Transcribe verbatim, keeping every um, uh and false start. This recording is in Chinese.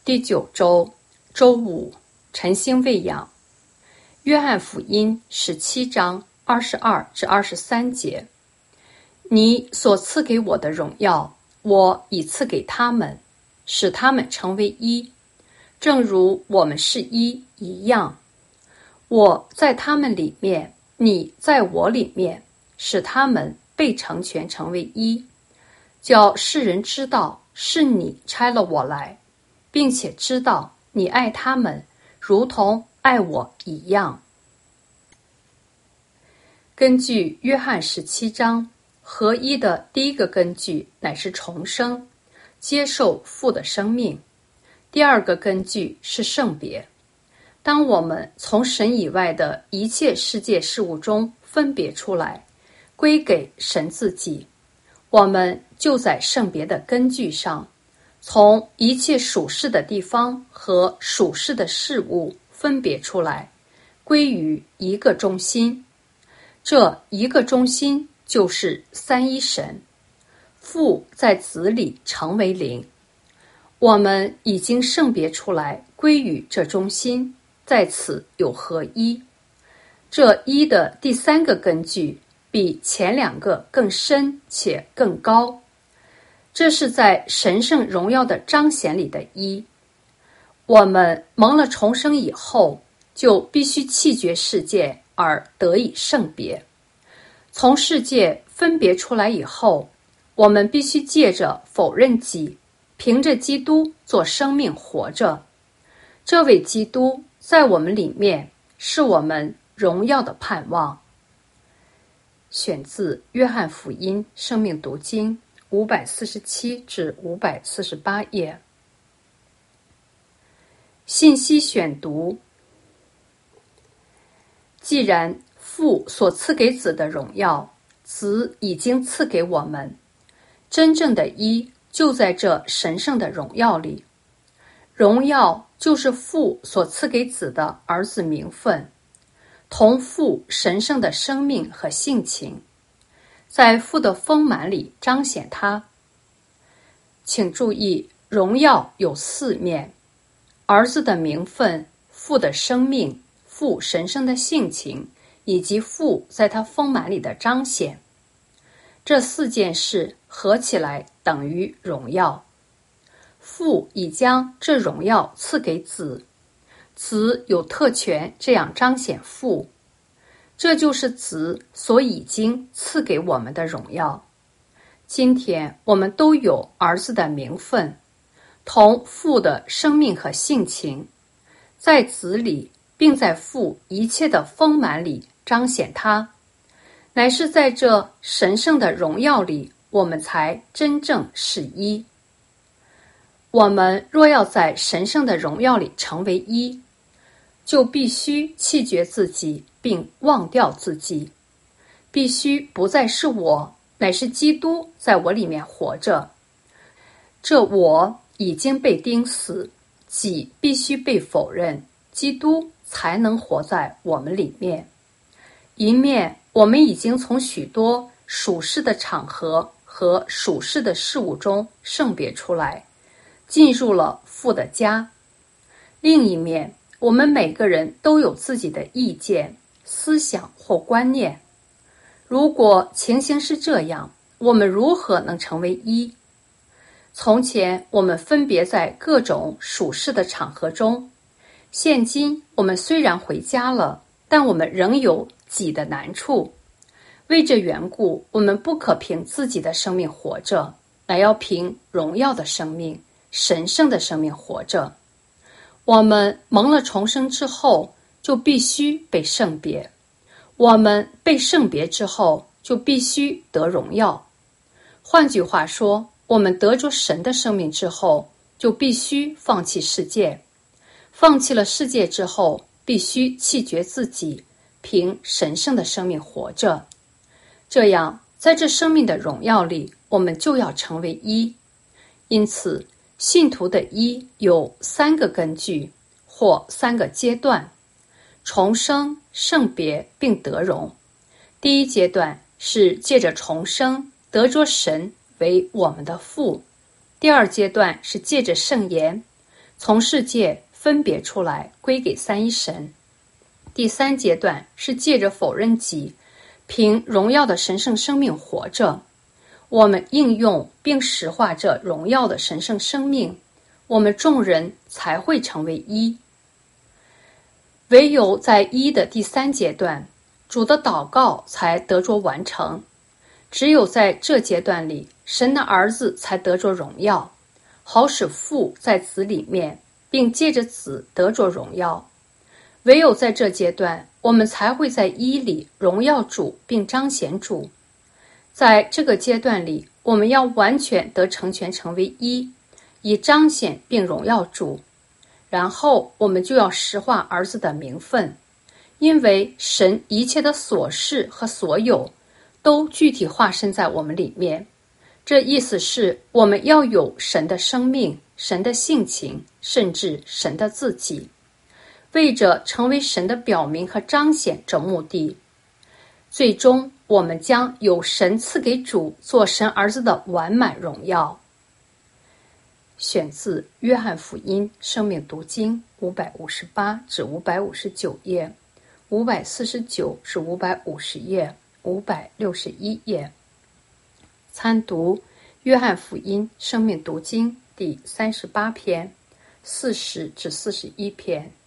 第九周周五，晨星喂养。约翰福音十七章二十二至二十三节：你所赐给我的荣耀，我已赐给他们，使他们成为一，正如我们是一一样。我在他们里面，你在我里面，使他们被成全成为一，叫世人知道是你差了我来，并且知道你爱他们如同爱我一样。根据约翰十七章，合一的第一个根据乃是重生，接受父的生命。第二个根据是圣别。当我们从神以外的一切世界事物中分别出来，归给神自己，我们就在圣别的根据上，从一切属世的地方和属世的事物分别出来，归于一个中心。这一个中心就是三一神，父在子里成为灵。我们已经圣别出来，归于这中心，在此有合一。这一的第三个根据比前两个更深且更高，这是在神圣荣耀的彰显里的一。我们蒙了重生以后，就必须弃绝世界而得以圣别。从世界分别出来以后，我们必须借着否认己，凭着基督做生命活着。这位基督在我们里面，是我们荣耀的盼望。选自约翰福音生命读经五百四十七至五百四十八页。信息选读：既然父所赐给子的荣耀，子已经赐给我们，真正的一就在这神圣的荣耀里。荣耀就是父所赐给子的儿子名分，同父神圣的生命和性情，在父的丰满里彰显他。请注意，荣耀有四面：儿子的名分、父的生命、父神圣的性情，以及父在他丰满里的彰显。这四件事合起来等于荣耀。父已将这荣耀赐给子，子有特权这样彰显父，这就是子所已经赐给我们的荣耀。今天我们都有儿子的名分，同父的生命和性情，在子里并在父一切的丰满里彰显他，乃是在这神圣的荣耀里，我们才真正是一。我们若要在神圣的荣耀里成为一，就必须弃绝自己并忘掉自己，必须不再是我，乃是基督在我里面活着。这我已经被钉死，己必须被否认，基督才能活在我们里面。一面我们已经从许多属世的场合和属世的事物中圣别出来，进入了父的家。另一面，我们每个人都有自己的意见、思想或观念。如果情形是这样，我们如何能成为一？从前我们分别在各种属世的场合中，现今我们虽然回家了，但我们仍有己的难处。为这缘故，我们不可凭自己的生命活着，乃要凭荣耀的生命、神圣的生命活着。我们蒙了重生之后，就必须被圣别；我们被圣别之后，就必须得荣耀。换句话说，我们得着神的生命之后，就必须放弃世界。放弃了世界之后，必须弃绝自己，凭神圣的生命活着。这样，在这生命的荣耀里，我们就要成为一。因此，信徒的一有三个根据，或三个阶段：重生、圣别并得荣。第一阶段是借着重生得着神为我们的父；第二阶段是借着圣言从世界分别出来归给三一神。第三阶段是借着否认己，凭荣耀的神圣生命活着。我们应用并实化这荣耀的神圣生命，我们众人才会成为一。唯有在一的第三阶段，主的祷告才得着完成。只有在这阶段里，神的儿子才得着荣耀，好使父在子里面，并借着子得着荣耀。唯有在这阶段，我们才会在一里荣耀主并彰显主。在这个阶段里，我们要完全得成全成为一，以彰显并荣耀主。然后我们就要实化儿子的名分，因为神一切的所事和所有都具体化身在我们里面。这意思是我们要有神的生命、神的性情，甚至神的自己，为着成为神的表明和彰显这目的。最终我们将有神赐给主做神儿子的完满荣耀。选自约翰福音生命读经五百五十八至五百五十九页，五百四十九至五百五十页，五百六十一页。参读约翰福音生命读经第三十八篇，四十至四十一篇。